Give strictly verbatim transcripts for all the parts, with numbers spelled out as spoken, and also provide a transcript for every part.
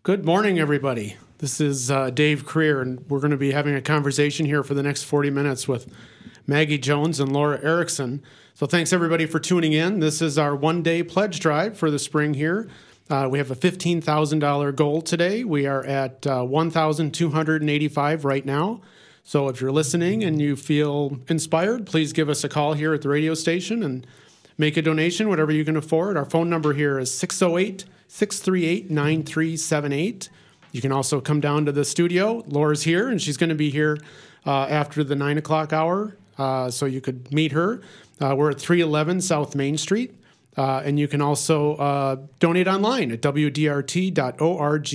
Good morning, everybody. This is uh, Dave Creer, and we're going to be having a conversation here for the next forty minutes with Maggie Jones and Laura Erickson. So thanks, everybody, for tuning in. This is our one-day pledge drive for the spring here. Uh, we have a fifteen thousand dollars goal today. We are at uh, one thousand two hundred eighty-five right now. So if you're listening and you feel inspired, please give us a call here at the radio station and make a donation, whatever you can afford. Our phone number here is six oh eight, six three eight, nine three seven eight. You can also come down to the studio. Laura's here, and she's going to be here uh, after the nine o'clock hour, uh, so you could meet her. Uh, we're at three eleven South Main Street, uh, and you can also uh, donate online at w d r t dot org.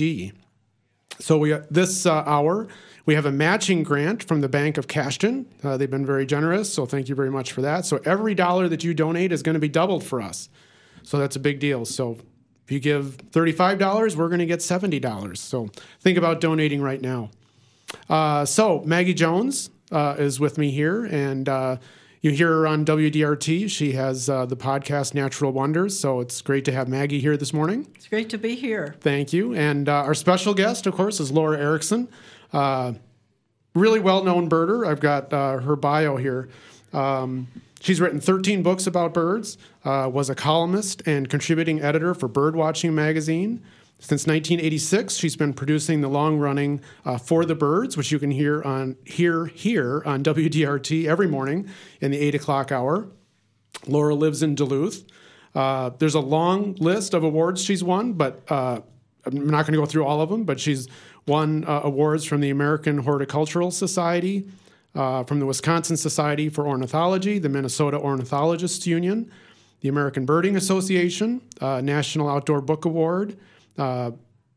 So we this uh, hour, we have a matching grant from the Bank of Cashton. Uh, they've been very generous, so thank you very much for that. So every dollar that you donate is going to be doubled for us. So that's a big deal. So if you give thirty-five dollars, we're going to get seventy dollars. So think about donating right now. Uh, so Maggie Jones uh, is with me here, and uh, you hear her on W D R T. She has uh, the podcast Natural Wonders, so it's great to have Maggie here this morning. It's great to be here. Thank you. And uh, our special guest, of course, is Laura Erickson. Uh, really well-known birder. I've got uh, her bio here. Um, she's written thirteen books about birds, uh, was a columnist and contributing editor for Birdwatching magazine. Since nineteen eighty-six, she's been producing the long-running uh, For the Birds, which you can hear on hear here on W D R T every morning in the eight o'clock hour. Laura lives in Duluth. Uh, there's a long list of awards she's won, but uh, I'm not going to go through all of them, but she's won uh, awards from the American Horticultural Society, uh, from the Wisconsin Society for Ornithology, the Minnesota Ornithologists Union, the American Birding Association, uh, National Outdoor Book Award, uh,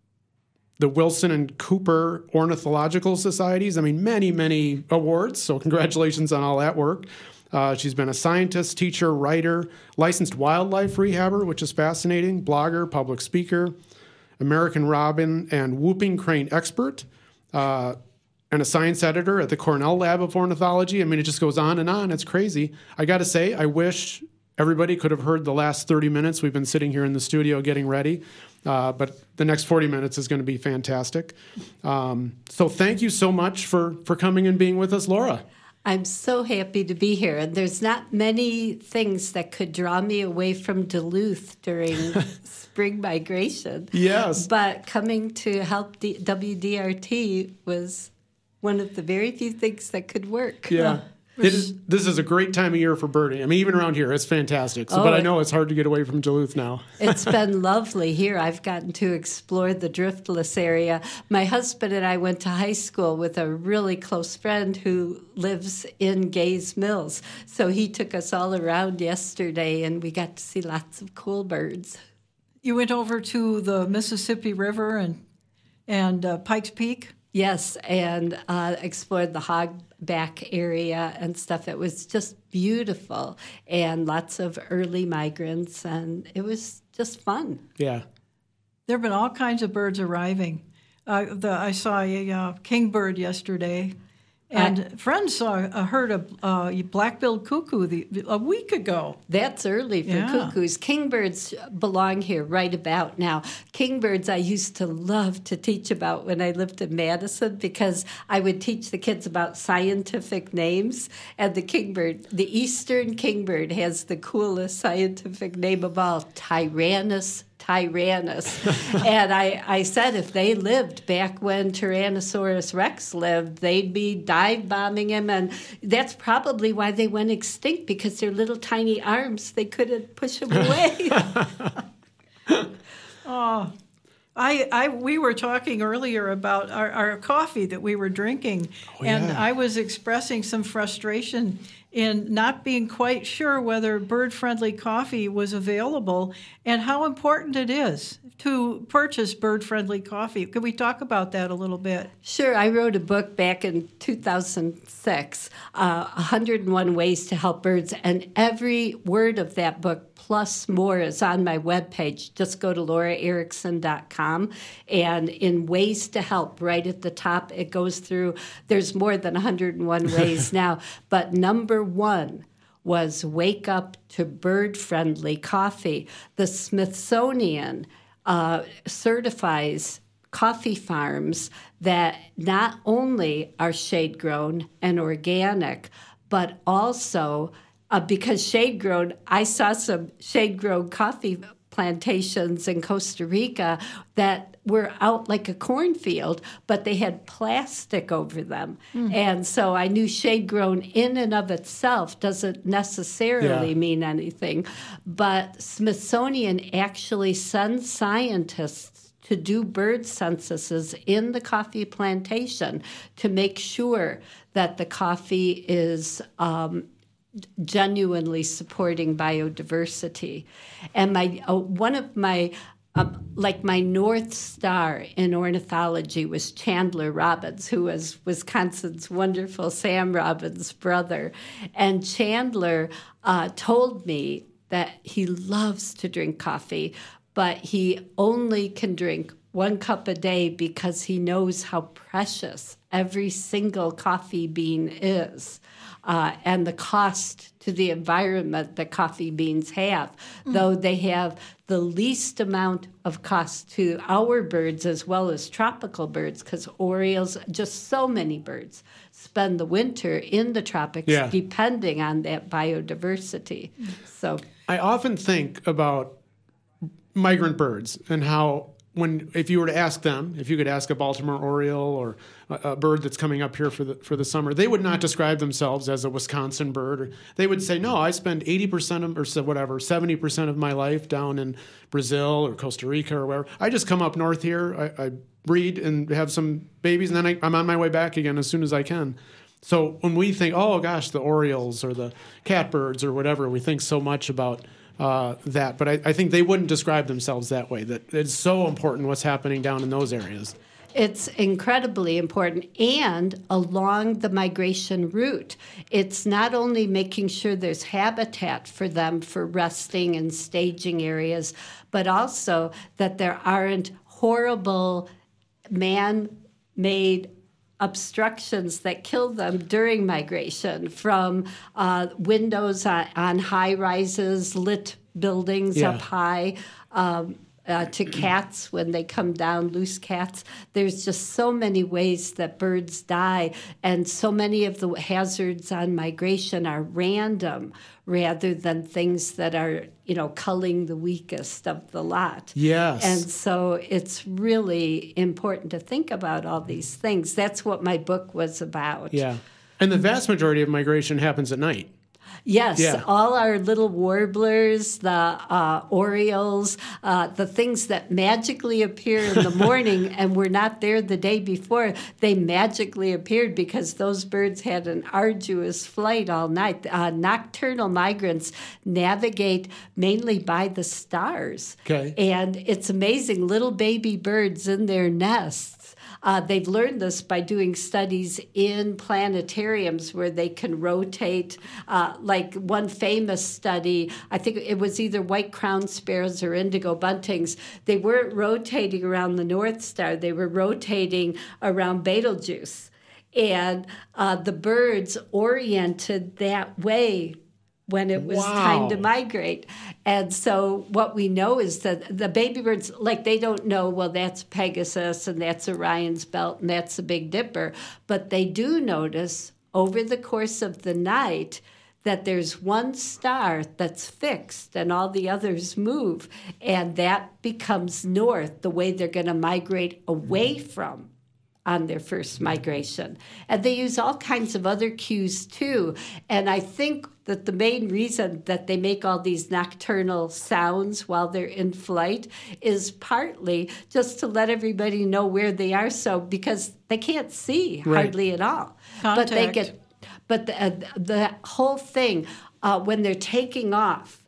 the Wilson and Cooper Ornithological Societies. I mean, many, many awards, so congratulations on all that work. Uh, she's been a scientist, teacher, writer, licensed wildlife rehabber, which is fascinating, blogger, public speaker, American robin and whooping crane expert, uh, and a science editor at the Cornell Lab of Ornithology. I mean, it just goes on and on. It's crazy. I got to say, I wish everybody could have heard the last thirty minutes. We've been sitting here in the studio getting ready, uh, but the next forty minutes is going to be fantastic. Um, so thank you so much for, for coming and being with us, Laura. I'm so happy to be here, and there's not many things that could draw me away from Duluth during spring migration. Yes. But coming to help the W D R T was one of the very few things that could work. Yeah. It is, this is a great time of year for birding. I mean, even around here, it's fantastic. So, oh, but I know it's hard to get away from Duluth now. It's been lovely here. I've gotten to explore the driftless area. My husband and I went to high school with a really close friend who lives in Gays Mills. So he took us all around yesterday, and we got to see lots of cool birds. You went over to the Mississippi River and, and uh, Pikes Peak? Yes, and uh, explored the hogback area and stuff. It was just beautiful, and lots of early migrants, and it was just fun. Yeah. There have been all kinds of birds arriving. Uh, the, I saw a uh, kingbird yesterday, and I, friends saw a herd of uh, black-billed cuckoo the, a week ago. That's early for yeah. cuckoos. Kingbirds belong here right about now. Kingbirds I used to love to teach about when I lived in Madison, because I would teach the kids about scientific names, and the kingbird, the eastern kingbird, has the coolest scientific name of all, Tyrannus Tyrannus. And I, I said if they lived back when Tyrannosaurus Rex lived, they'd be dive bombing him. And that's probably why they went extinct, because their little tiny arms, they couldn't push him away. Oh, I, I, we were talking earlier about our, our coffee that we were drinking, oh, and yeah. I was expressing some frustration in not being quite sure whether bird-friendly coffee was available and how important it is to purchase bird-friendly coffee. Could we talk about that a little bit? Sure. I wrote a book back in two thousand six, uh, one hundred one Ways to Help Birds, and every word of that book plus more is on my webpage. Just go to laura erickson dot com, and in Ways to Help, right at the top, it goes through, there's more than one hundred one ways now, but number one was wake up to bird-friendly coffee. The Smithsonian uh, certifies coffee farms that not only are shade grown and organic, but also uh, because shade grown, I saw some shade grown coffee plantations in Costa Rica that were out like a cornfield, but they had plastic over them. Mm. And so I knew shade grown in and of itself doesn't necessarily yeah. mean anything. But Smithsonian actually sends scientists to do bird censuses in the coffee plantation to make sure that the coffee is um, genuinely supporting biodiversity. And my uh, one of my um, like my North Star in ornithology was Chandler Robbins, who was Wisconsin's wonderful Sam Robbins' brother. And Chandler uh, told me that he loves to drink coffee, but he only can drink one cup a day because he knows how precious every single coffee bean is. Uh, and the cost to the environment that coffee beans have, mm. though they have the least amount of cost to our birds as well as tropical birds, because orioles, just so many birds, spend the winter in the tropics yeah. depending on that biodiversity. So I often think about migrant birds and how when if you were to ask them, if you could ask a Baltimore Oriole or a, a bird that's coming up here for the for the summer, they would not describe themselves as a Wisconsin bird. Or they would say, no, I spend eighty percent of, or so whatever, seventy percent of my life down in Brazil or Costa Rica or wherever. I just come up north here, I, I breed and have some babies, and then I, I'm on my way back again as soon as I can. So when we think, oh, gosh, the Orioles or the catbirds or whatever, we think so much about Uh, that, but I, I think they wouldn't describe themselves that way. That it's so important what's happening down in those areas. It's incredibly important. And along the migration route, it's not only making sure there's habitat for them for resting and staging areas, but also that there aren't horrible man-made obstructions that kill them during migration, from uh, windows on, on high rises, lit buildings yeah. up high, um, uh, to cats when they come down, loose cats. There's just so many ways that birds die, and so many of the hazards on migration are random rather than things that are, you know, culling the weakest of the lot. Yes. And so it's really important to think about all these things. That's what my book was about. Yeah. And the vast majority of migration happens at night. Yes, yeah. all our little warblers, the uh, orioles, uh, the things that magically appear in the morning and were not there the day before, they magically appeared because those birds had an arduous flight all night. Uh, nocturnal migrants navigate mainly by the stars. Okay. And it's amazing, little baby birds in their nests. Uh, they've learned this by doing studies in planetariums where they can rotate. Uh, like one famous study, I think it was either white-crowned sparrows or indigo buntings. They weren't rotating around the North Star. They were rotating around Betelgeuse. And uh, the birds oriented that way when it was wow. time to migrate. And so what we know is that the baby birds, like, they don't know, well, that's Pegasus and that's Orion's belt and that's the Big Dipper. But they do notice over the course of the night that there's one star that's fixed and all the others move. And that becomes north, the way they're going to migrate away from on their first migration. And they use all kinds of other cues too. And I think that the main reason that they make all these nocturnal sounds while they're in flight is partly just to let everybody know where they are, so because they can't see right. hardly at all. Contact. But they get but the, uh, the whole thing, uh, when they're taking off,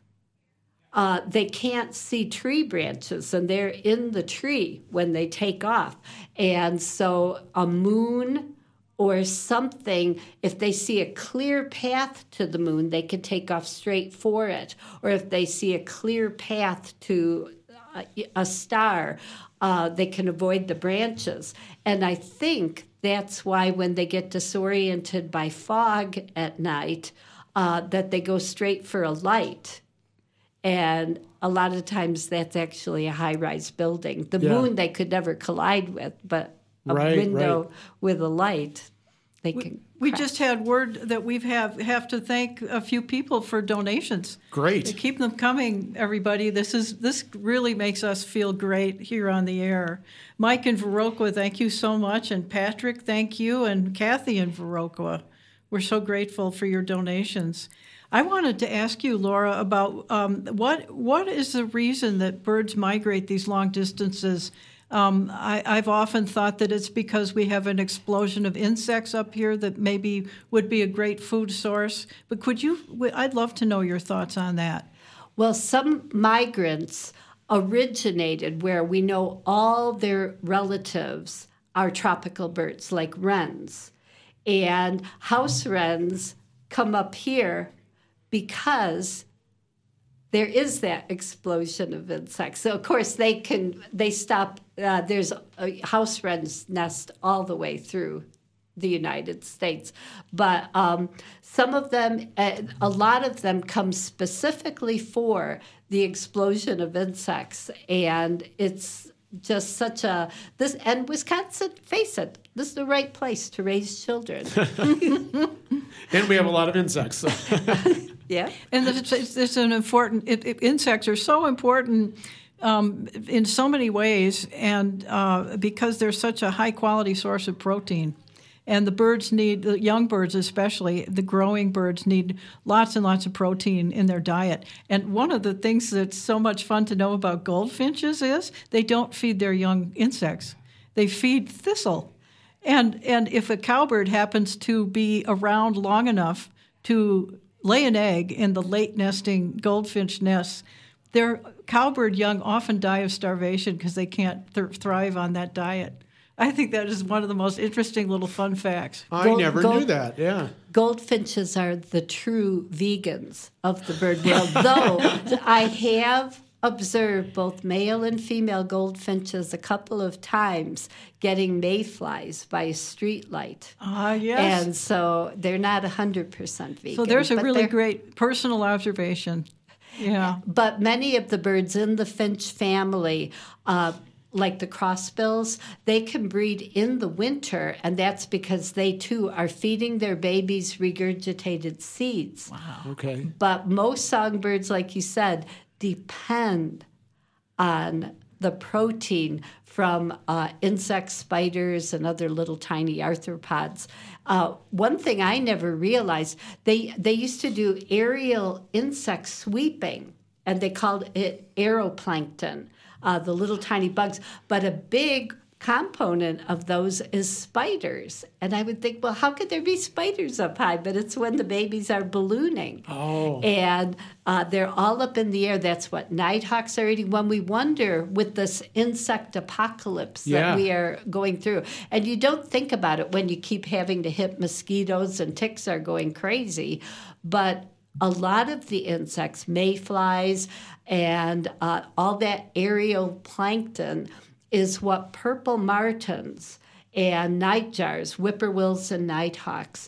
Uh, they can't see tree branches, and they're in the tree when they take off. And so a moon or something, if they see a clear path to the moon, they can take off straight for it. Or if they see a clear path to a, a star, uh, they can avoid the branches. And I think that's why when they get disoriented by fog at night, uh, that they go straight for a light. And a lot of times that's actually a high-rise building. The Yeah. moon they could never collide with, but a Right, window right. with a light, they can We crash. just had word that we have have to thank a few people for donations. Great. Keep them coming, everybody. This is this really makes us feel great here on the air. Mike in Viroqua, thank you so much, and Patrick, thank you, and Kathy in Viroqua. We're so grateful for your donations. I wanted to ask you, Laura, about um, what what is the reason that birds migrate these long distances? Um, I, I've often thought that it's because we have an explosion of insects up here that maybe would be a great food source. But could you? I'd love to know your thoughts on that. Well, some migrants originated where we know all their relatives are tropical birds, like wrens. And house wrens come up here because there is that explosion of insects. So, of course, they can, they stop, uh, there's a house wren's nest all the way through the United States. But um, some of them, uh, a lot of them come specifically for the explosion of insects. And it's just such a, this, and Wisconsin, face it, this is the right place to raise children. And we have a lot of insects. Yeah. And it's, it's, it's an important, it, it, insects are so important um, in so many ways, and uh, because they're such a high quality source of protein. And the birds need, the young birds especially, the growing birds need lots and lots of protein in their diet. And one of the things that's so much fun to know about goldfinches is they don't feed their young insects. They feed thistle. And and if a cowbird happens to be around long enough to lay an egg in the late nesting goldfinch nests, their cowbird young often die of starvation because they can't th- thrive on that diet. I think that is one of the most interesting little fun facts. I Gold- never gold- knew that. Yeah. Goldfinches are the true vegans of the bird world, though I have observed both male and female goldfinches a couple of times getting mayflies by a street light. Ah, yes. And so they're not one hundred percent vegan. So there's a but really they're- great personal observation. Yeah. But many of the birds in the finch family, uh, like the crossbills, they can breed in the winter, and that's because they too are feeding their babies regurgitated seeds. Wow. Okay. But most songbirds, like you said, depend on the protein from uh, insects, spiders, and other little tiny arthropods. Uh, one thing I never realized, they, they used to do aerial insect sweeping, and they called it aeroplankton, uh, the little tiny bugs. But a big component of those is spiders. And I would think, well, how could there be spiders up high? But it's when the babies are ballooning. Oh. And uh, they're all up in the air. That's what nighthawks are eating. When we wonder with this insect apocalypse Yeah. that we are going through, and you don't think about it when you keep having to hit mosquitoes and ticks are going crazy, but a lot of the insects, mayflies, and uh, all that aerial plankton is what purple martins and nightjars, whippoorwills and nighthawks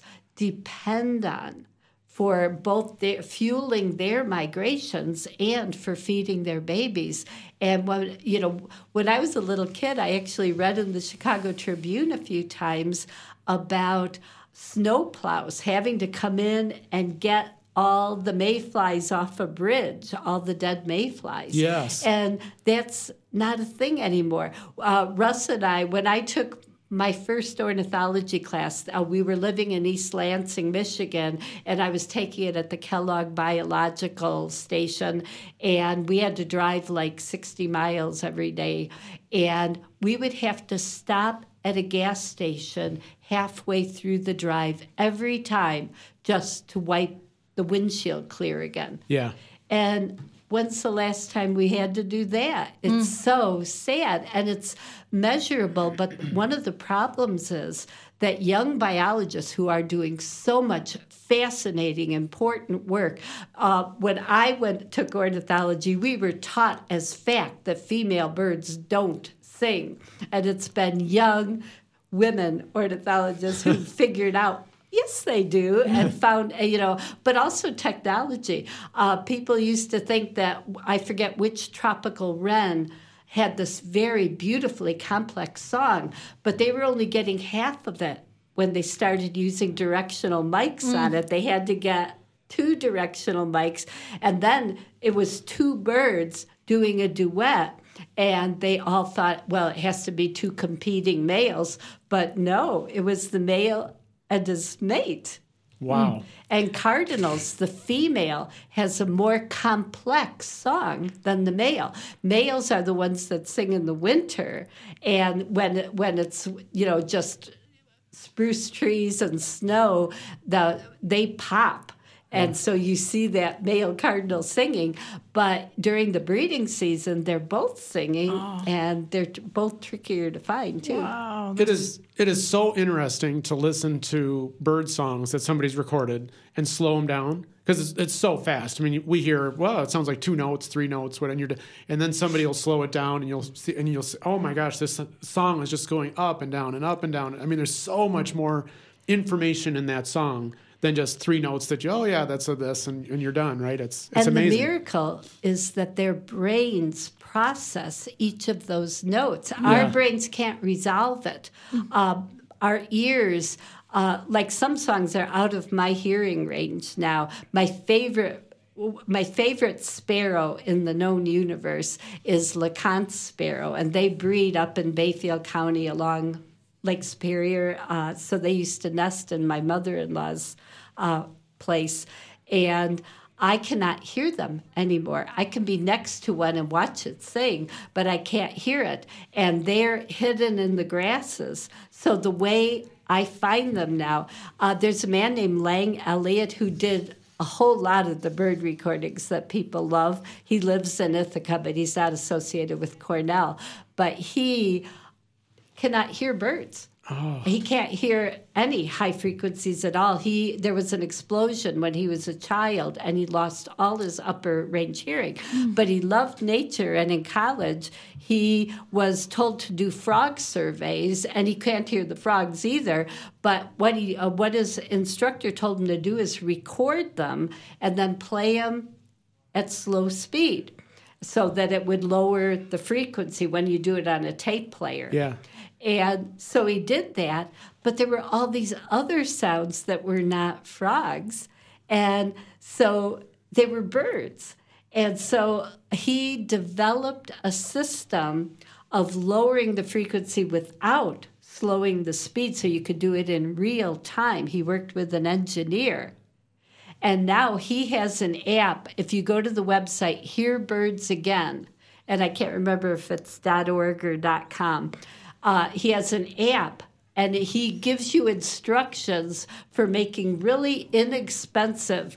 depend on for both their, fueling their migrations and for feeding their babies. And when you know, when I was a little kid, I actually read in the Chicago Tribune a few times about snowplows having to come in and get all the mayflies off a bridge, all the dead mayflies. Yes. And that's not a thing anymore. Uh, Russ and I, when I took my first ornithology class, uh, we were living in East Lansing, Michigan, and I was taking it at the Kellogg Biological Station, and we had to drive like sixty miles every day. And we would have to stop at a gas station halfway through the drive every time just to wipe the windshield clear again. Yeah. And when's the last time we had to do that? It's mm. so sad, and it's measurable. But one of the problems is that young biologists who are doing so much fascinating, important work, uh, when I went took ornithology, we were taught as fact that female birds don't sing. And it's been young women ornithologists who figured out Yes, they do, and found, you know, but also technology. Uh, people used to think that, I forget which tropical wren had this very beautifully complex song, but they were only getting half of it when they started using directional mics mm. on it. They had to get two directional mics, and then it was two birds doing a duet. And they all thought, well, it has to be two competing males. But no, it was the male and his mate. Wow. Mm. And cardinals, the female, has a more complex song than the male. Males are the ones that sing in the winter. And when when it's, you know, just spruce trees and snow, the they pop. And so you see that male cardinal singing, but during the breeding season, they're both singing, oh. and they're t- both trickier to find, too. Wow. It is, it is so interesting to listen to bird songs that somebody's recorded and slow them down, because it's, it's so fast. I mean, we hear, well, it sounds like two notes, three notes, what, and, you're, and then somebody will slow it down, and you'll see, and you'll say, oh, my gosh, this song is just going up and down and up and down. I mean, there's so much more information in that song than just three notes that you, oh, yeah, that's a this, and, and you're done, right? It's, it's and amazing. And the miracle is that their brains process each of those notes. Yeah. Our brains can't resolve it. Mm-hmm. Uh, our ears, uh, like some songs are out of my hearing range now. My favorite My favorite sparrow in the known universe is LeConte sparrow, and they breed up in Bayfield County along Lake Superior. Uh, so they used to nest in my mother-in-law's uh, place, and I cannot hear them anymore. I can be next to one and watch it sing, but I can't hear it, and they're hidden in the grasses. So the way I find them now, uh, there's a man named Lang Elliott who did a whole lot of the bird recordings that people love. He lives in Ithaca, but he's not associated with Cornell. But he cannot hear birds. Oh. He can't hear any high frequencies at all. He there was an explosion when he was a child, and he lost all his upper range hearing. Mm. But he loved nature, and in college, he was told to do frog surveys, and he can't hear the frogs either. But what he uh, what his instructor told him to do is record them and then play them at slow speed, so that it would lower the frequency when you do it on a tape player. Yeah. And so he did that, but there were all these other sounds that were not frogs. And so they were birds. And so he developed a system of lowering the frequency without slowing the speed so you could do it in real time. He worked with an engineer. And now he has an app. If you go to the website, Hear Birds Again, and I can't remember if it's .org or .com, Uh, he has an app, and he gives you instructions for making really inexpensive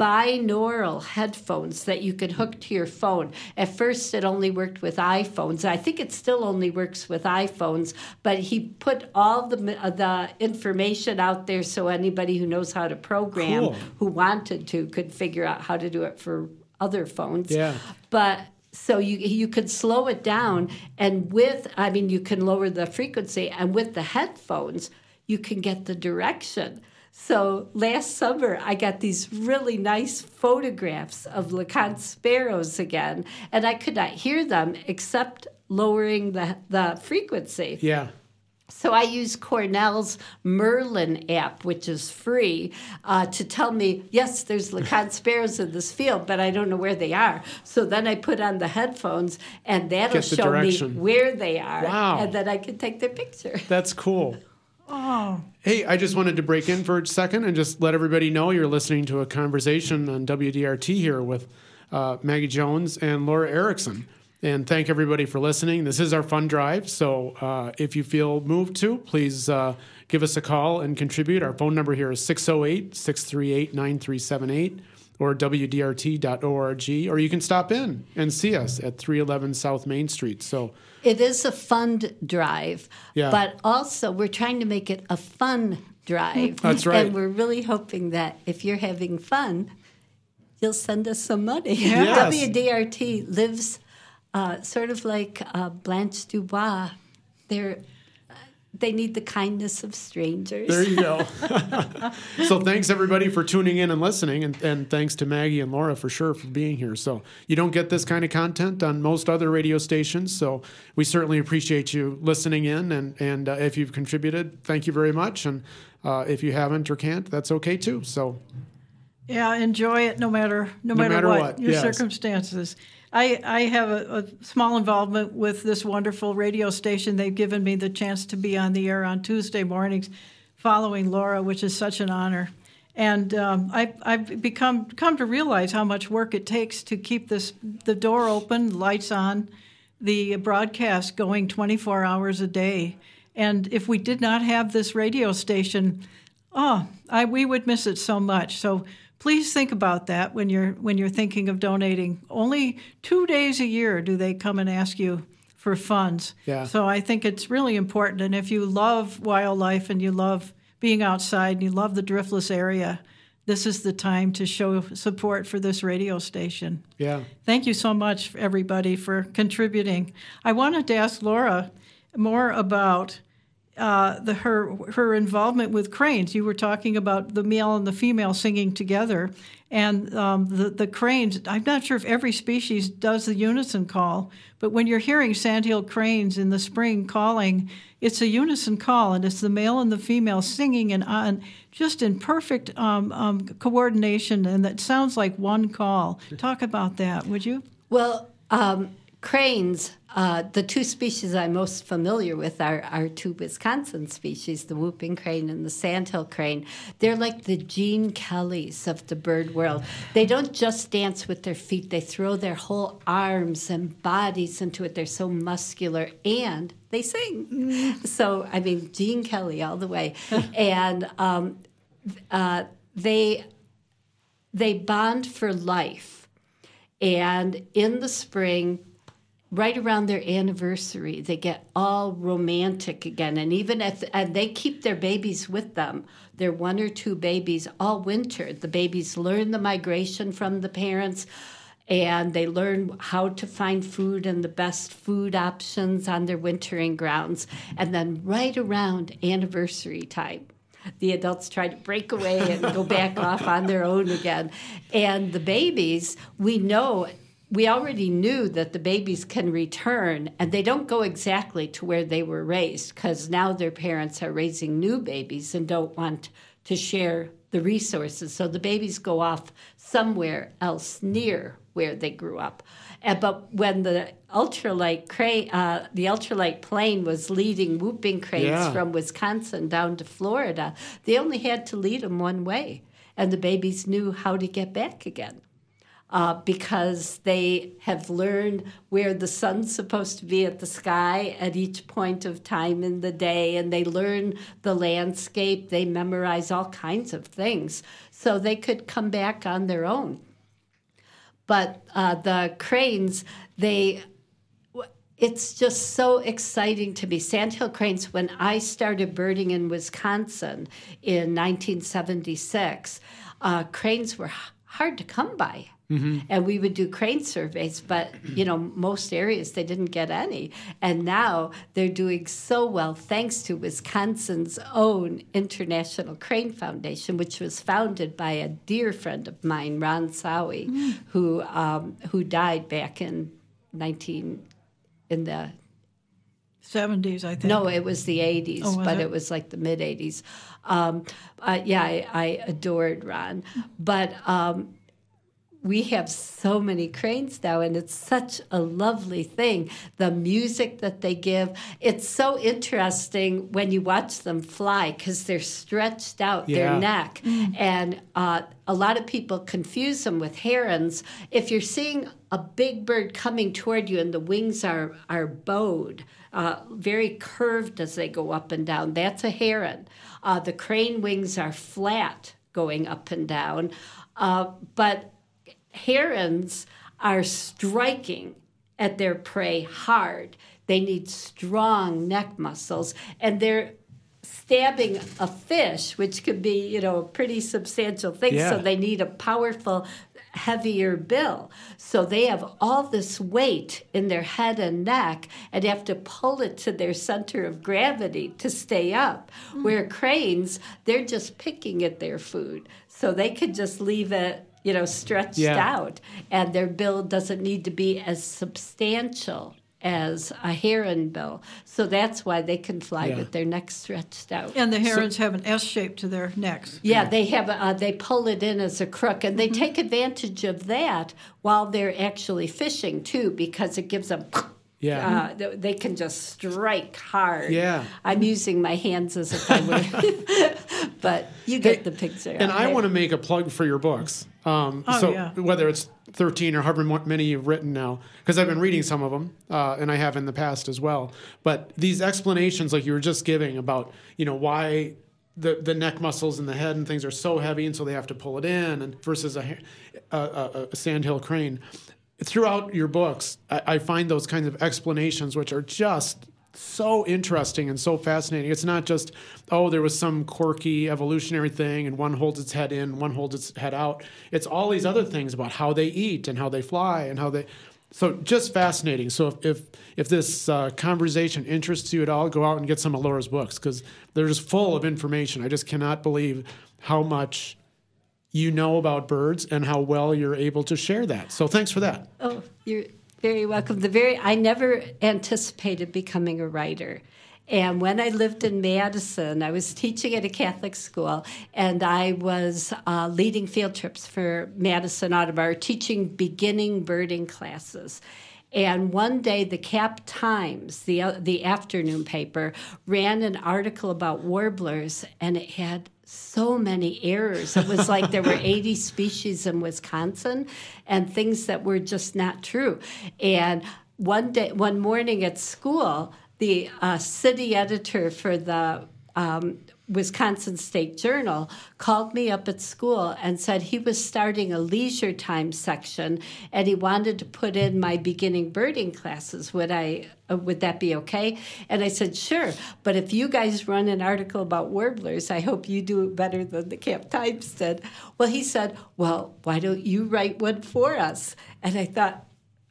binaural headphones that you can hook to your phone. At first, it only worked with iPhones. I think it still only works with iPhones, but he put all the the information out there so anybody who knows how to program, cool. who wanted to, could figure out how to do it for other phones. Yeah. But so you you could slow it down, and with, I mean, you can lower the frequency, and with the headphones, you can get the direction. So last summer, I got these really nice photographs of LeConte sparrows again, and I could not hear them except lowering the, the frequency. Yeah. So I use Cornell's Merlin app, which is free, uh, to tell me, yes, there's LeConte sparrows in this field, but I don't know where they are. So then I put on the headphones, and that'll show direction. me where they are. Wow. And then I can take their picture. That's cool. Oh. Hey, I just wanted to break in for a second and just let everybody know you're listening to a conversation on W D R T here with uh, Maggie Jones and Laura Erickson. And thank everybody for listening. This is our fun drive, so uh, if you feel moved to, please uh, give us a call and contribute. Our phone number here is six oh eight, six three eight, nine three seven eight or W D R T dot org, or you can stop in and see us at three eleven South Main Street. So it is a fund drive, yeah. but also we're trying to make it a fun drive. That's right. And we're really hoping that if you're having fun, you'll send us some money. Yes. W D R T lives... Uh, sort of like uh, Blanche Dubois. They're, they need the kindness of strangers. There you go. So thanks, everybody, for tuning in and listening, and, and thanks to Maggie and Laura for sure for being here. So you don't get this kind of content on most other radio stations, so we certainly appreciate you listening in, and, and uh, if you've contributed, thank you very much, and uh, if you haven't or can't, that's okay too. So yeah, enjoy it no matter no, no matter, matter what, what your yes. circumstances. I, I have a, a small involvement with this wonderful radio station. They've given me the chance to be on the air on Tuesday mornings following Laura, which is such an honor. And um, I, I've become come to realize how much work it takes to keep this the door open, lights on, the broadcast going twenty-four hours a day. And if we did not have this radio station, oh, I, we would miss it so much. So please think about that when you're when you're thinking of donating. Only two days a year do they come and ask you for funds. Yeah. So I think it's really important. And if you love wildlife and you love being outside and you love the Driftless area, this is the time to show support for this radio station. Yeah. Thank you so much, everybody, for contributing. I wanted to ask Laura more about Uh, the, her her involvement with cranes. You were talking about the male and the female singing together, and um, the the cranes. I'm not sure if every species does the unison call, but when you're hearing sandhill cranes in the spring calling, it's a unison call, and it's the male and the female singing and on just in perfect um, um, coordination, and that sounds like one call. Talk about that, would you? Well, um, cranes, uh, the two species I'm most familiar with are our two Wisconsin species, the whooping crane and the sandhill crane. They're like the Gene Kellys of the bird world. They don't just dance with their feet. They throw their whole arms and bodies into it. They're so muscular, and they sing. Mm. So, I mean, Gene Kelly all the way. and um, uh, they they bond for life. And in the spring, right around their anniversary, they get all romantic again. And even if and they keep their babies with them, their one or two babies all winter. The babies learn the migration from the parents, and they learn how to find food and the best food options on their wintering grounds. And then right around anniversary time, the adults try to break away and go back off on their own again. And the babies, we know... We already knew that the babies can return, and they don't go exactly to where they were raised, because now their parents are raising new babies and don't want to share the resources. So the babies go off somewhere else near where they grew up. And, but when the ultralight crane, uh, the ultralight plane was leading whooping cranes yeah. from Wisconsin down to Florida, they only had to lead them one way, and the babies knew how to get back again. Uh, because they have learned where the sun's supposed to be at the sky at each point of time in the day, and they learn the landscape. They memorize all kinds of things, so they could come back on their own. But uh, the cranes, they... It's just so exciting to me. Sandhill cranes, when I started birding in Wisconsin in nineteen seventy-six, uh, cranes were hard to come by. Mm-hmm. And we would do crane surveys, but, you know, most areas they didn't get any. And now they're doing so well thanks to Wisconsin's own International Crane Foundation, which was founded by a dear friend of mine, Ron Sowie, mm. who um, who died back in nineteen in the seventies, I think. No, it was the eighties, oh, was but it? it was like the mid eighties. Um, uh, yeah, I, I adored Ron, but. Um, We have so many cranes now, and it's such a lovely thing. The music that they give, it's so interesting when you watch them fly because they're stretched out, yeah. their neck. Mm. And uh, a lot of people confuse them with herons. If you're seeing a big bird coming toward you and the wings are, are bowed, uh, very curved as they go up and down, that's a heron. Uh, the crane wings are flat going up and down. Uh, but herons are striking at their prey hard. They need strong neck muscles, and they're stabbing a fish, which could be, you know, a pretty substantial thing. Yeah. So they need a powerful heavier bill. So they have all this weight in their head and neck and have to pull it to their center of gravity to stay up. Mm. Where cranes, they're just picking at their food. So they could just leave it, you know, stretched yeah. out. And their bill doesn't need to be as substantial as a heron bill. So that's why they can fly yeah. with their necks stretched out. And the herons so, have an S shape to their necks. Yeah, they have. A, uh, they pull it in as a crook, and they mm-hmm. take advantage of that while they're actually fishing, too, because it gives them... Yeah, uh, they can just strike hard. Yeah, I'm using my hands as if I were, but you get hey, the picture. And I want to make a plug for your books. Um, oh, so yeah. whether it's thirteen or however many you've written now, because I've been reading some of them, uh, and I have in the past as well. But these explanations, like you were just giving about, you know, why the the neck muscles in the head and things are so heavy, and so they have to pull it in, and versus a a, a, a sandhill crane. Throughout your books, I, I find those kinds of explanations which are just so interesting and so fascinating. It's not just, oh, there was some quirky evolutionary thing and one holds its head in, one holds its head out. It's all these other things about how they eat and how they fly and how they... So just fascinating. So if if, if this uh, conversation interests you at all, go out and get some of Laura's books because they're just full of information. I just cannot believe how much... you know about birds and how well you're able to share that. So thanks for that. Oh, you're very welcome. The very I never anticipated becoming a writer. And when I lived in Madison, I was teaching at a Catholic school, and I was uh, leading field trips for Madison Audubon, teaching beginning birding classes. And one day, the Cap Times, the uh, the afternoon paper, ran an article about warblers, and it had so many errors. It was like there were eighty species in Wisconsin and things that were just not true. And one day, one morning at school, the uh, city editor for the um, Wisconsin State Journal called me up at school and said he was starting a leisure time section and he wanted to put in my beginning birding classes. Would I, uh, would that be okay? And I said, sure, but if you guys run an article about warblers, I hope you do it better than the Cap Times did. Well, he said, well, why don't you write one for us? And I thought,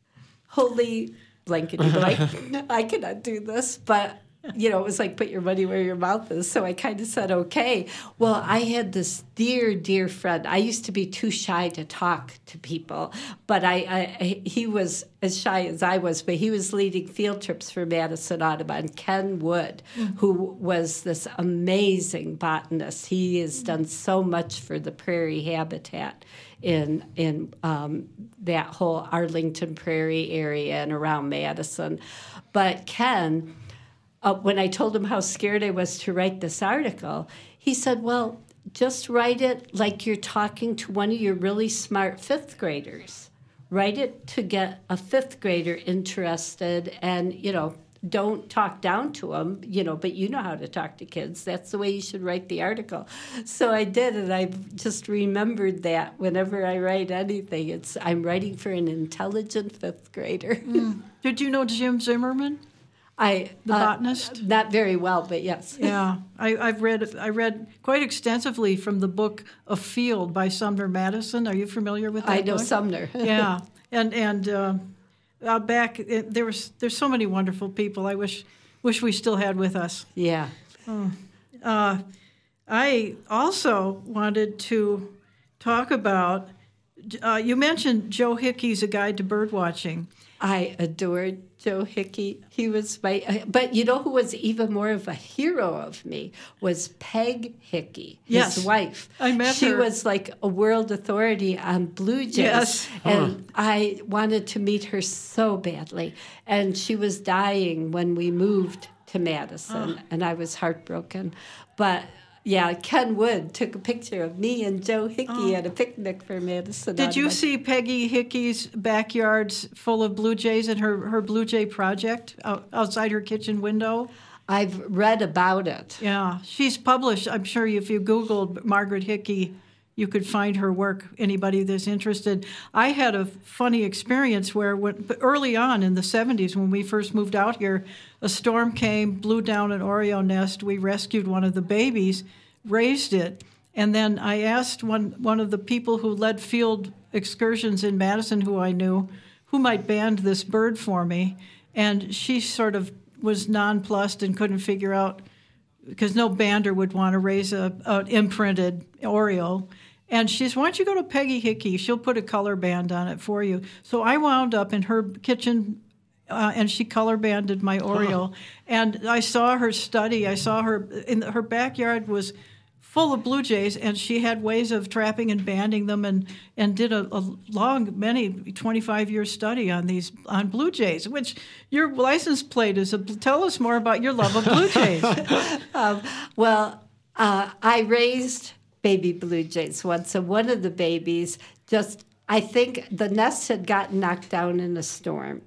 holy blankety blank, I cannot do this, but you know, it was like put your money where your mouth is. So I kind of said, okay. Well, I had this dear, dear friend. I used to be too shy to talk to people, but I, I he was as shy as I was, but he was leading field trips for Madison Audubon. Ken Wood, mm-hmm. who was this amazing botanist. He has done so much for the prairie habitat in in um, that whole Arlington Prairie area and around Madison. But Ken... Uh, when I told him how scared I was to write this article, he said, well, just write it like you're talking to one of your really smart fifth graders. Write it to get a fifth grader interested and, you know, don't talk down to them, you know, but you know how to talk to kids. That's the way you should write the article. So I did, and I've just remembered that whenever I write anything, it's I'm writing for an intelligent fifth grader. Mm. Did you know Jim Zimmerman? I, the uh, botanist? Not very well, but yes. Yeah, I, I've read I read quite extensively from the book A Field by Sumner Madison. Are you familiar with that I know book? Sumner. Yeah, and and uh, uh, back it, there was there's so many wonderful people. I wish wish we still had with us. Yeah. Oh. Uh, I also wanted to talk about. Uh, you mentioned Joe Hickey's A Guide to Birdwatching. I adored Joe Hickey. He was my, but you know who was even more of a hero of me was Peg Hickey, his yes, wife. I met she her. She was like a world authority on blue jays. Yes. And huh. I wanted to meet her so badly. And she was dying when we moved to Madison, oh. and I was heartbroken. But yeah, Ken Wood took a picture of me and Joe Hickey oh. at a picnic for Madison. Did you see Peggy Hickey's backyards full of blue jays and her, her blue jay project out, outside her kitchen window? I've read about it. Yeah, she's published. I'm sure if you Googled Margaret Hickey, you could find her work, anybody that's interested. I had a funny experience where when, early on in the seventies when we first moved out here, a storm came, blew down an Oreo nest. We rescued one of the babies, raised it, and then I asked one, one of the people who led field excursions in Madison who I knew who might band this bird for me, and she sort of was nonplussed and couldn't figure out, because no bander would want to raise a, an imprinted Oriole. And she said, why don't you go to Peggy Hickey? She'll put a color band on it for you. So I wound up in her kitchen, uh, and she color banded my Oriole. Huh. And I saw her study. I saw her, in her backyard was full of blue jays, and she had ways of trapping and banding them, and, and did a, a long, many, twenty-five year study on these, on blue jays, which your license plate is. A, tell us more about your love of blue jays. um, well, uh, I raised baby blue jays once, and one of the babies just, I think the nest had gotten knocked down in a storm,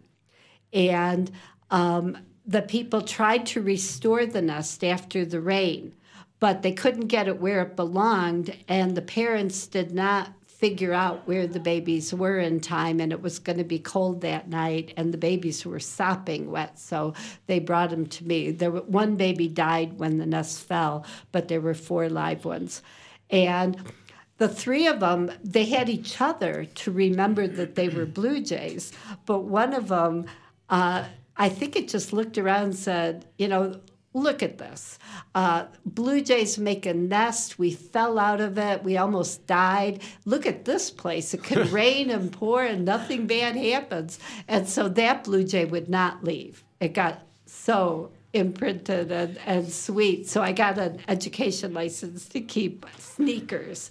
and um, the people tried to restore the nest after the rain, but they couldn't get it where it belonged, and the parents did not figure out where the babies were in time, and it was going to be cold that night, and the babies were sopping wet, so they brought them to me. There were, one baby died when the nest fell, but there were four live ones. And the three of them, they had each other to remember that they were blue jays, but one of them, uh, I think it just looked around and said, you know, look at this. Uh, blue jays make a nest. We fell out of it. We almost died. Look at this place. It could rain and pour and nothing bad happens. And so that blue jay would not leave. It got so imprinted and, and sweet. So I got an education license to keep sneakers.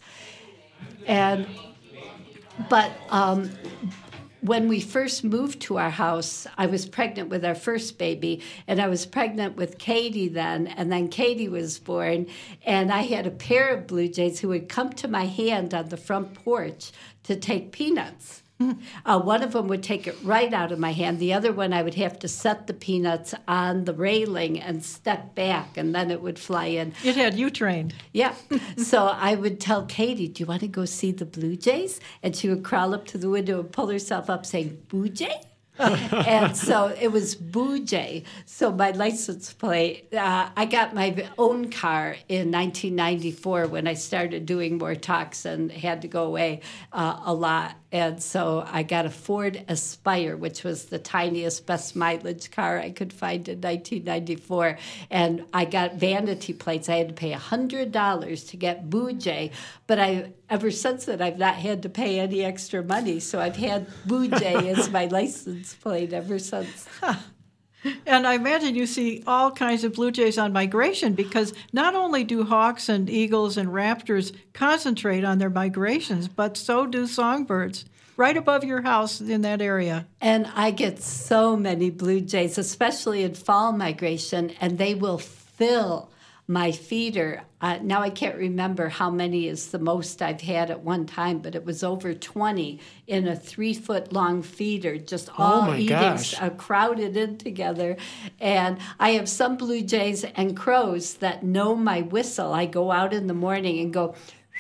And, but, um, when we first moved to our house, I was pregnant with our first baby, and I was pregnant with Katie then, and then Katie was born, and I had a pair of blue jays who would come to my hand on the front porch to take peanuts. Uh, one of them would take it right out of my hand. The other one, I would have to set the peanuts on the railing and step back, and then it would fly in. It had you trained. Yeah. So I would tell Katie, do you want to go see the blue jays? And she would crawl up to the window and pull herself up saying, Blue Jay? And so it was Boo Jay. So my license plate, uh, I got my own car in nineteen ninety-four when I started doing more talks and had to go away uh, a lot. And so I got a Ford Aspire, which was the tiniest, best mileage car I could find in nineteen ninety-four. And I got vanity plates. I had to pay one hundred dollars to get Boo Jay. But I, ever since then, I've not had to pay any extra money. So I've had Boo Jay as my license plate ever since. Huh. And I imagine you see all kinds of blue jays on migration, because not only do hawks and eagles and raptors concentrate on their migrations, but so do songbirds right above your house in that area. And I get so many blue jays, especially in fall migration, and they will fill my feeder. Uh, now I can't remember how many is the most I've had at one time, but it was over twenty in a three-foot-long feeder, just all oh eating, gosh. uh, crowded in together. And I have some blue jays and crows that know my whistle. I go out in the morning and go,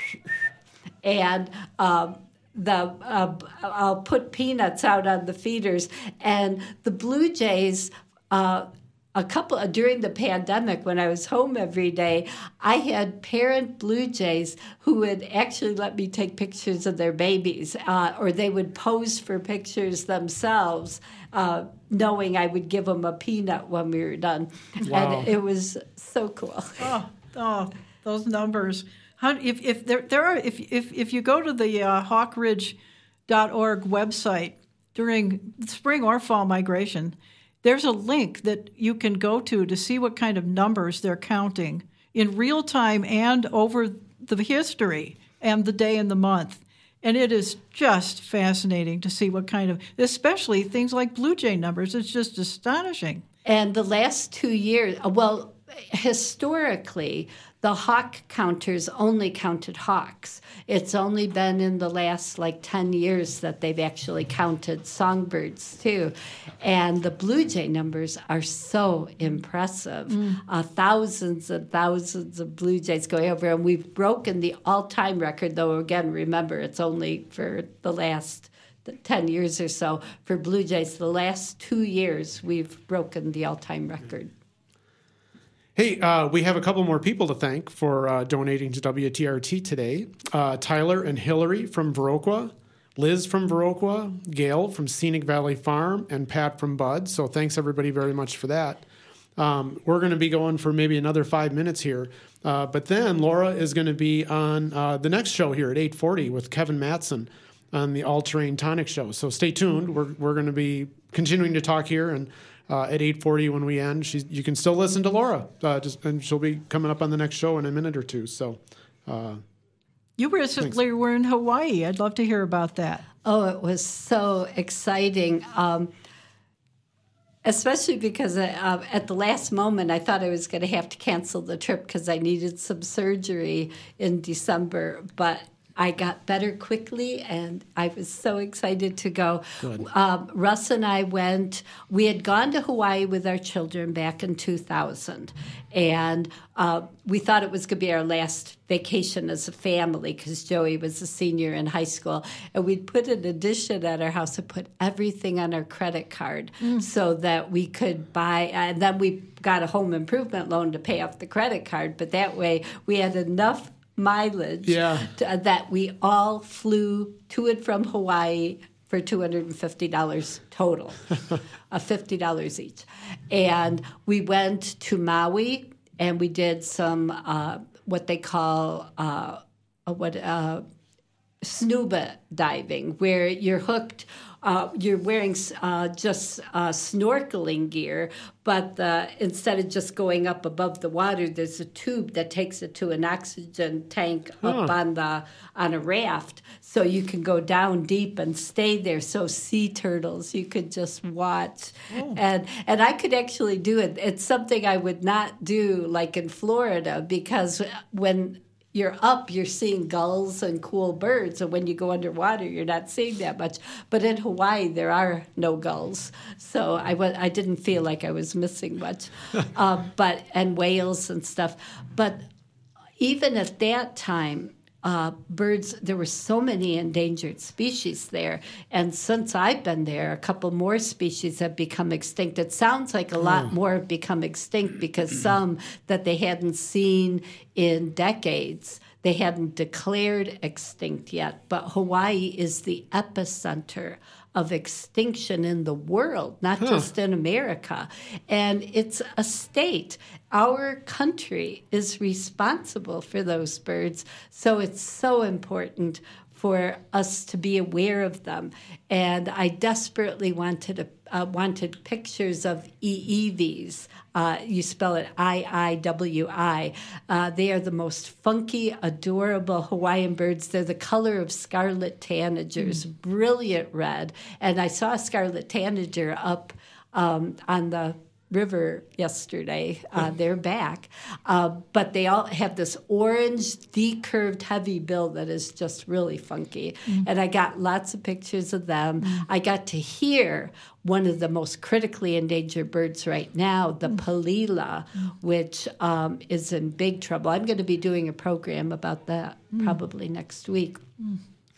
and um, the uh, I'll put peanuts out on the feeders, and the blue jays. Uh, A couple during the pandemic, when I was home every day, I had parent blue jays who would actually let me take pictures of their babies, uh, or they would pose for pictures themselves, uh, knowing I would give them a peanut when we were done. Wow. And it was so cool. Oh, oh, those numbers! How, if if there there are if if if you go to the uh, hawk ridge dot org website during spring or fall migration, there's a link that you can go to to see what kind of numbers they're counting in real time and over the history and the day and the month. And it is just fascinating to see what kind of, especially things like blue jay numbers. It's just astonishing. And the last two years, well, historically, the hawk counters only counted hawks. It's only been in the last like ten years that they've actually counted songbirds too. And the blue jay numbers are so impressive. Mm. Uh, thousands and thousands of blue jays going over. And we've broken the all-time record, though, again, remember, it's only for the last ten years or so. For blue jays, the last two years, we've broken the all-time record. Hey, uh, we have a couple more people to thank for uh, donating to W T R T today. Uh, Tyler and Hillary from Viroqua Liz from Viroqua, Gail from Scenic Valley Farm, and Pat from Bud. So thanks everybody very much for that. Um, we're going to be going for maybe another five minutes here. Uh, but then Laura is going to be on uh, the next show here at eight forty with Kevin Matson on the All Terrain Tonic Show. So stay tuned. We're, we're going to be continuing to talk here, and uh, at eight forty when we end, she's, you can still listen to Laura, uh, just, and she'll be coming up on the next show in a minute or two. So. Uh, You recently Thanks. were in Hawaii. I'd love to hear about that. Oh, it was so exciting, um, especially because uh, at the last moment I thought I was going to have to cancel the trip because I needed some surgery in December. But I got better quickly, and I was so excited to go. Um, Russ and I went, we had gone to Hawaii with our children back in two thousand, and uh, we thought it was going to be our last vacation as a family because Joey was a senior in high school, and we'd put an addition at our house and put everything on our credit card mm. so that we could buy, and then we got a home improvement loan to pay off the credit card, but that way we had enough mileage yeah. to, uh, that we all flew to and from Hawaii for two hundred fifty dollars total, uh, fifty dollars each. And we went to Maui, and we did some uh, what they call uh, what uh, snuba diving, where you're hooked. Uh, you're wearing uh, just uh, snorkeling gear, but the, instead of just going up above the water, there's a tube that takes it to an oxygen tank huh. up on the on a raft, so you can go down deep and stay there. So sea turtles, you could just watch, oh. and and I could actually do it. It's something I would not do like in Florida because when you're up, you're seeing gulls and cool birds, and when you go underwater, you're not seeing that much. But in Hawaii, there are no gulls, so I w- I didn't feel like I was missing much. uh, but and whales and stuff. But even at that time, uh, birds, there were so many endangered species there, and since I've been there, a couple more species have become extinct. It sounds like a lot oh. more have become extinct because some that they hadn't seen in decades, they hadn't declared extinct yet. But Hawaii is the epicenter of extinction in the world, not huh. just in America. And it's a state. Our country is responsible for those birds. So it's so important for us to be aware of them. And I desperately wanted a, uh, wanted pictures of E E Vs. Uh, you spell it I I W I. Uh, they are the most funky, adorable Hawaiian birds. They're the color of scarlet tanagers, mm. brilliant red. And I saw a scarlet tanager up um, on the river yesterday. Uh, they're back. Uh, but they all have this orange, decurved, heavy bill that is just really funky. Mm. And I got lots of pictures of them. Mm. I got to hear one of the most critically endangered birds right now, the mm. palila, mm. which um, is in big trouble. I'm going to be doing a program about that mm. probably next week. Mm.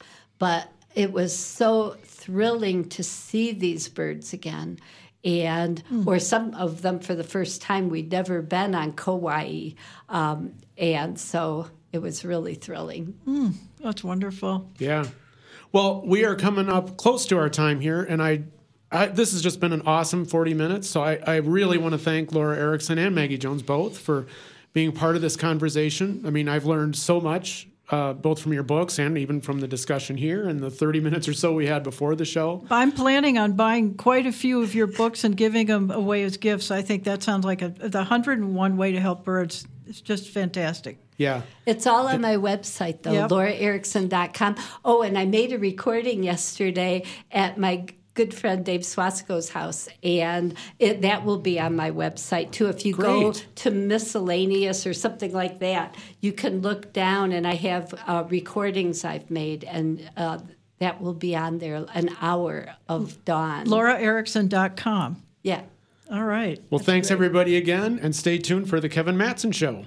But it was so thrilling to see these birds again. And mm. or some of them for the first time. We'd never been on Kauai, um, and so it was really thrilling. Mm. That's wonderful. Yeah. Well, we are coming up close to our time here, and I, I this has just been an awesome forty minutes. So I, I really want to thank Laura Erickson and Maggie Jones both for being part of this conversation. I mean, I've learned so much. Uh, both from your books and even from the discussion here and the thirty minutes or so we had before the show. I'm planning on buying quite a few of your books and giving them away as gifts. I think that sounds like a, the one hundred and one Way to Help Birds. It's just fantastic. Yeah. It's all on my website, though, yep. laura erickson dot com. Oh, and I made a recording yesterday at my good friend Dave Swasko's house, and it, that will be on my website too. If you Great. go to miscellaneous or something like that, you can look down, and I have uh, recordings I've made, and uh, that will be on there, an hour of dawn. laura erickson dot com. Yeah. All right. Well, That's thanks great. everybody again, and stay tuned for the Kevin Matson Show.